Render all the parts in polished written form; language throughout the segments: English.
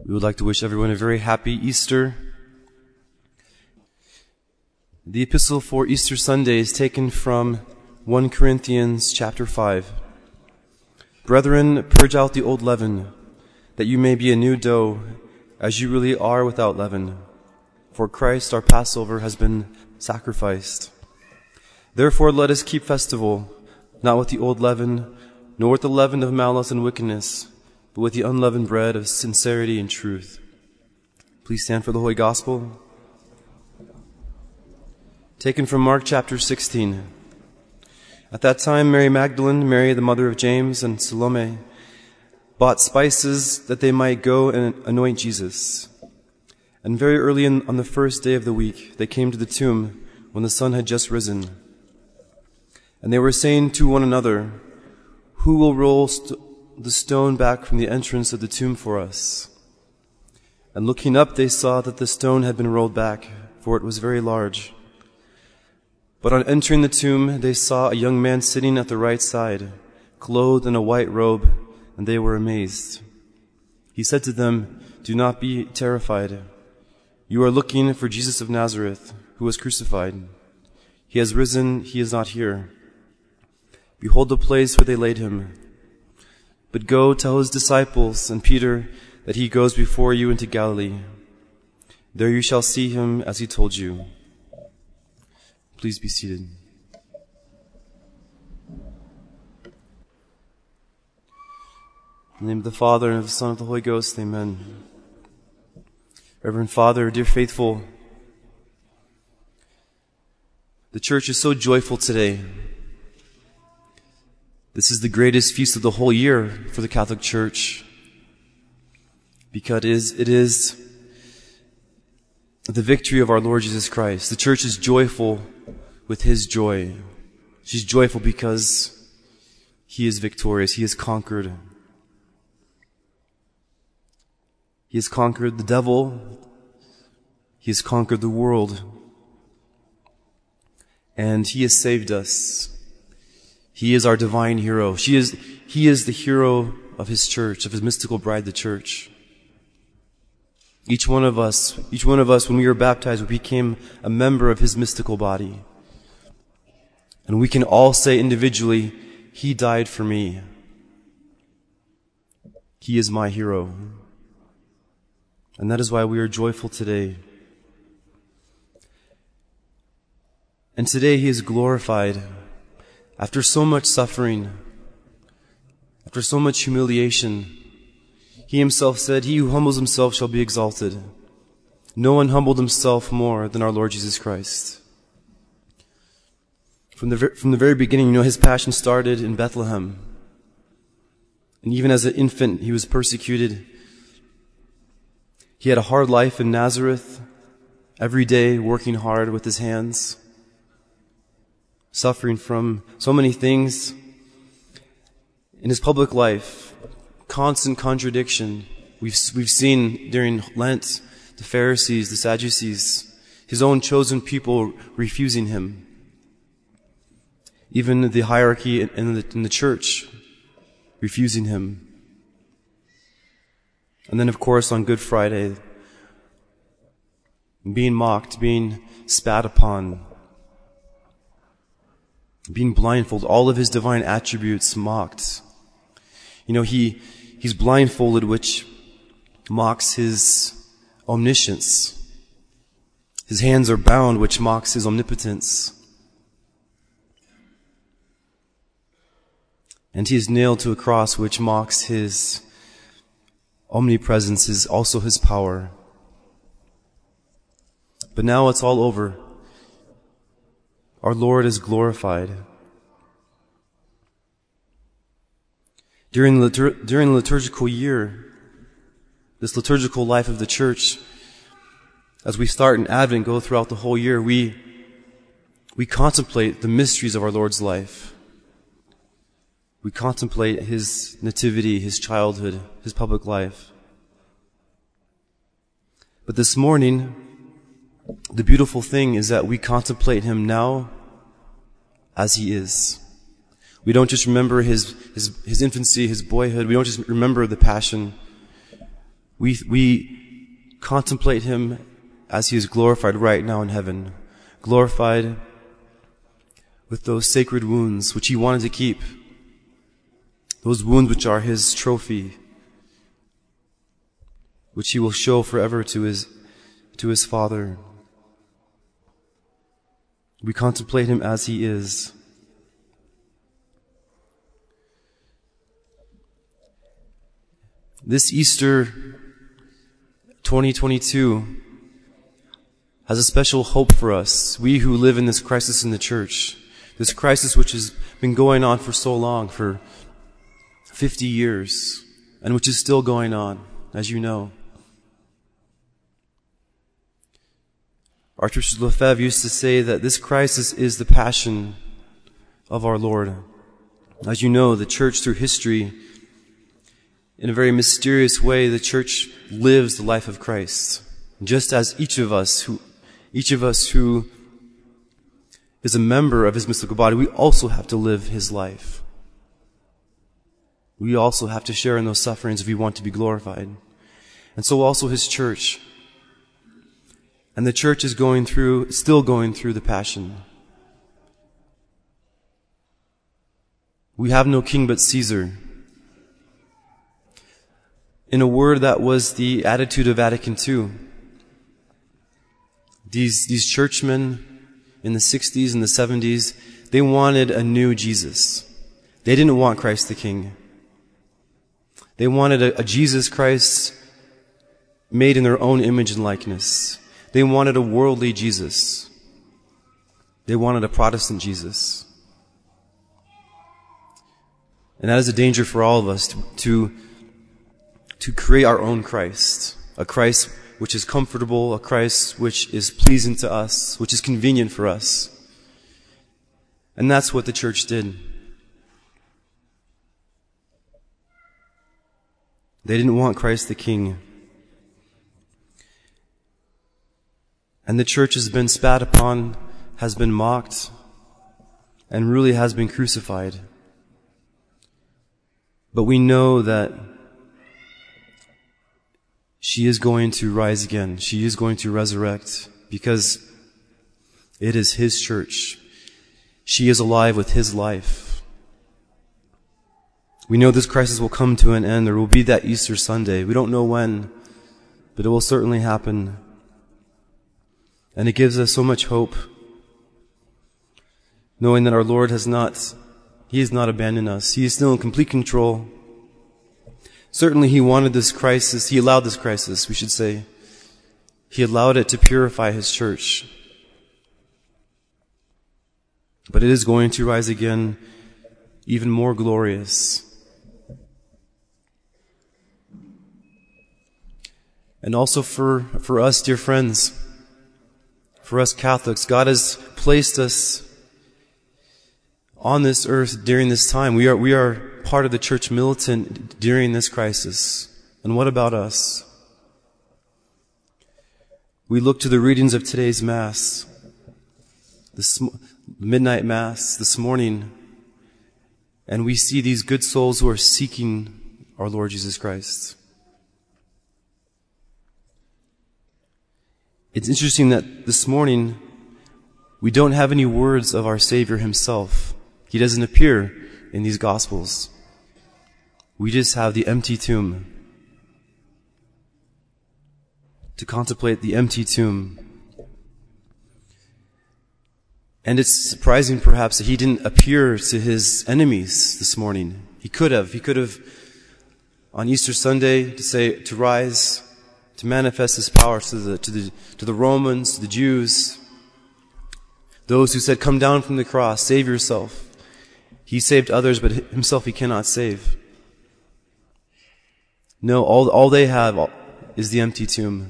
We would like to wish everyone a very happy Easter. The epistle for Easter Sunday is taken from 1 Corinthians chapter 5. Brethren, purge out the old leaven, that you may be a new dough, as you really are without leaven. For Christ our Passover has been sacrificed. Therefore let us keep festival, not with the old leaven, nor with the leaven of malice and wickedness, but with the unleavened bread of sincerity and truth. Please stand for the Holy Gospel. Taken from Mark chapter 16. At that time, Mary Magdalene, Mary the mother of James, and Salome bought spices that they might go and anoint Jesus. And very early on the first day of the week, they came to the tomb when the sun had just risen. And they were saying to one another, "Who will roll the stone back from the entrance of the tomb for us?" And looking up, they saw that the stone had been rolled back, for it was very large. But on entering the tomb, they saw a young man sitting at the right side, clothed in a white robe, and they were amazed. He said to them, "Do not be terrified. You are looking for Jesus of Nazareth, who was crucified. He has risen, he is not here. Behold the place where they laid him. But go tell his disciples and Peter that he goes before you into Galilee. There you shall see him as he told you." Please be seated. In the name of the Father, and of the Son, and of the Holy Ghost, amen. Reverend Father, dear faithful, the church is so joyful today. This is the greatest feast of the whole year for the Catholic Church, because it is the victory of our Lord Jesus Christ. The church is joyful with his joy. She's joyful because he is victorious. He has conquered. He has conquered the devil. He has conquered the world. And he has saved us. He is our divine hero. He is the hero of his church, of his mystical bride, the church. Each one of us, when we were baptized, we became a member of his mystical body. And we can all say individually, "He died for me. He is my hero." And that is why we are joyful today. And today he is glorified. After so much suffering, after so much humiliation, he himself said, "He who humbles himself shall be exalted." No one humbled himself more than our Lord Jesus Christ. From the very beginning, his passion started in Bethlehem. And even as an infant, he was persecuted. He had a hard life in Nazareth, every day working hard with his hands, suffering from so many things. In his public life, constant contradiction. We've seen during Lent, the Pharisees, the Sadducees, his own chosen people refusing him. Even the hierarchy in the church refusing him. And then, of course, on Good Friday, being mocked, being spat upon, being blindfolded, all of his divine attributes mocked. He's blindfolded, which mocks his omniscience. His hands are bound, which mocks his omnipotence. And he is nailed to a cross, which mocks his omnipresence, is also his power. But now it's all over. Our Lord is glorified. During the liturgical year, this liturgical life of the church, as we start in Advent, go throughout the whole year, we contemplate the mysteries of our Lord's life. We contemplate his nativity, his childhood, his public life. But this morning, the beautiful thing is that we contemplate him now as he is. We don't just remember his infancy, his boyhood. We don't just remember the passion. We contemplate him as he is glorified right now in heaven, glorified with those sacred wounds which he wanted to keep, those wounds which are his trophy, which he will show forever to his Father. We contemplate him as he is. This Easter 2022 has a special hope for us, we who live in this crisis in the church, this crisis which has been going on for so long, for 50 years, and which is still going on, as you know. Archbishop Lefebvre used to say that this crisis is the passion of our Lord. As you know, the church through history, in a very mysterious way, the church lives the life of Christ. Just as each of us who is a member of his mystical body, we also have to live his life. We also have to share in those sufferings if we want to be glorified. And so also his church. And the church is still going through the passion. We have no king but Caesar. In a word, that was the attitude of Vatican II. These churchmen in the 60s and the 70s, they wanted a new Jesus. They didn't want Christ the King. They wanted a Jesus Christ made in their own image and likeness. They wanted a worldly Jesus. They wanted a Protestant Jesus. And that is a danger for all of us to create our own Christ, a Christ which is comfortable, a Christ which is pleasing to us, which is convenient for us. And that's what the church did. They didn't want Christ the King. And the church has been spat upon, has been mocked, and really has been crucified. But we know that she is going to rise again. She is going to resurrect because it is his church. She is alive with his life. We know this crisis will come to an end. There will be that Easter Sunday. We don't know when, but it will certainly happen. And it gives us so much hope, knowing that our Lord He has not abandoned us. He is still in complete control. Certainly he wanted this crisis, he allowed this crisis, we should say. He allowed it to purify his church. But it is going to rise again, even more glorious. And also for us, dear friends, for us Catholics, God has placed us on this earth during this time. We are part of the church militant during this crisis. And what about us? We look to the readings of today's Mass, the midnight Mass this morning, and we see these good souls who are seeking our Lord Jesus Christ. It's interesting that this morning we don't have any words of our Savior himself. He doesn't appear in these Gospels. We just have the empty tomb. To contemplate the empty tomb. And it's surprising perhaps that he didn't appear to his enemies this morning. He could have on Easter Sunday to rise, to manifest his power to the Romans, to the Jews, those who said, "Come down from the cross, save yourself." He saved others, but himself he cannot save. No, all they have is the empty tomb.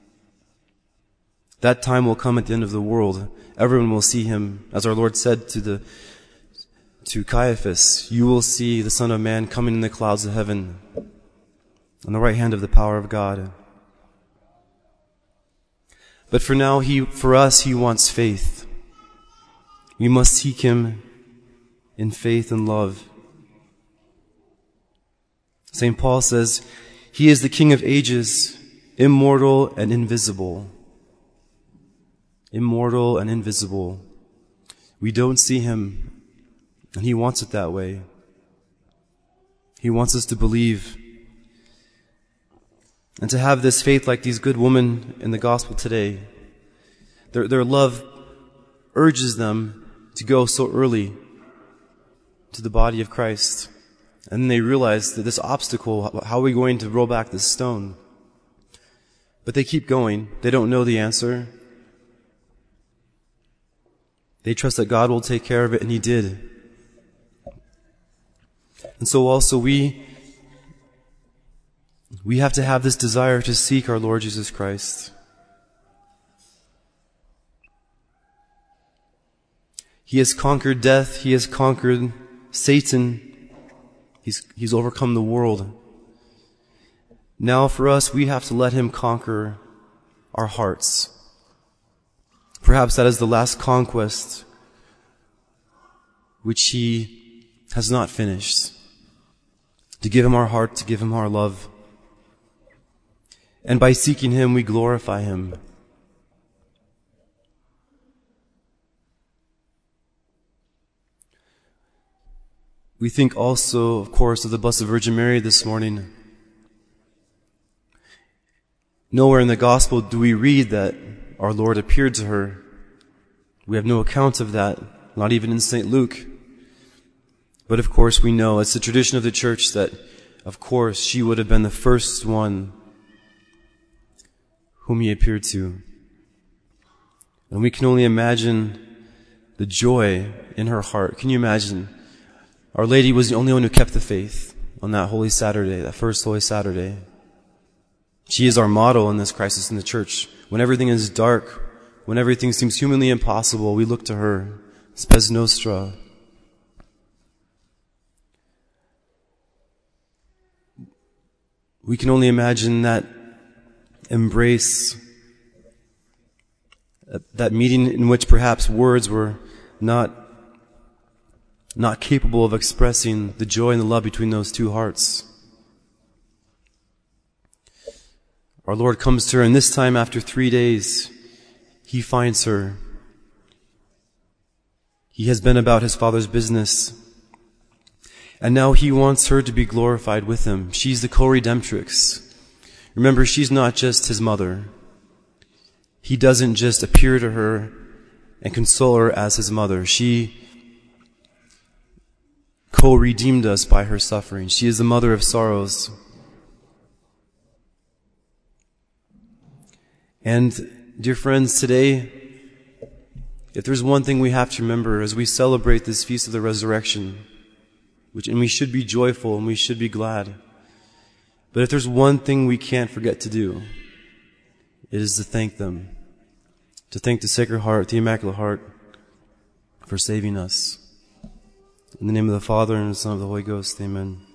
That time will come at the end of the world. Everyone will see him, as our Lord said to Caiaphas, "You will see the Son of Man coming in the clouds of heaven, on the right hand of the power of God." But for now, for us, he wants faith. We must seek him in faith and love. St. Paul says He is the King of ages, immortal and invisible. Immortal and invisible. We don't see him, and he wants it that way. He wants us to believe and to have this faith like these good women in the gospel today. Their love urges them to go so early to the body of Christ. And then they realize that this obstacle, how are we going to roll back this stone? But they keep going. They don't know the answer. They trust that God will take care of it, and he did. And so also we have to have this desire to seek our Lord Jesus Christ. He has conquered death. He has conquered Satan. He's overcome the world. Now for us, we have to let him conquer our hearts. Perhaps that is the last conquest which he has not finished. To give him our heart, to give him our love. And by seeking him, we glorify him. We think also, of course, of the Blessed Virgin Mary this morning. Nowhere in the Gospel do we read that our Lord appeared to her. We have no account of that, not even in St. Luke. But of course we know, it's the tradition of the Church that, of course, she would have been the first one whom he appeared to. And we can only imagine the joy in her heart. Can you imagine? Our Lady was the only one who kept the faith on that Holy Saturday, that first Holy Saturday. She is our model in this crisis in the Church. When everything is dark, when everything seems humanly impossible, we look to her. Spes Nostra. We can only imagine that embrace, that meeting in which perhaps words were not capable of expressing the joy and the love between those two hearts. Our Lord comes to her, and this time after 3 days, he finds her. He has been about his Father's business, and now he wants her to be glorified with him. She's the co-redemptrix. Remember, she's not just his mother. He doesn't just appear to her and console her as his mother. She co-redeemed us by her suffering. She is the mother of sorrows. And, dear friends, today, if there's one thing we have to remember as we celebrate this Feast of the Resurrection, and we should be joyful and we should be glad, but if there's one thing we can't forget to do, it is to thank them. To thank the Sacred Heart, the Immaculate Heart, for saving us. In the name of the Father, and the Son, and of the Holy Ghost, amen.